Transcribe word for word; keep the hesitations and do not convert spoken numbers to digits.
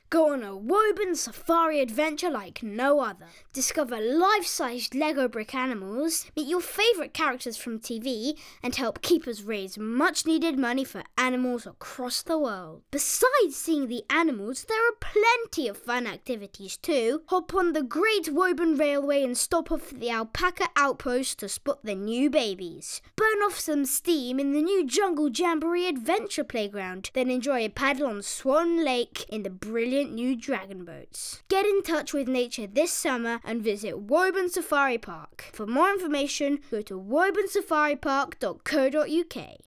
Go on a Woburn safari adventure like no other. Discover life-sized Lego brick animals, meet your favourite characters from T V, and help keepers raise much-needed money for animals across the world. Besides seeing the animals, there are plenty of fun activities too. Hop on the Great Woburn Railway and stop off at the Alpaca Outpost to spot the new babies. Burn off some steam in the new Jungle Jamboree Adventure Playground, then enjoy a paddle on Swan Lake in the brilliant new dragon boats. Get in touch with nature this summer and visit Woburn Safari Park. For more information, go to woburn safari park dot co dot uk.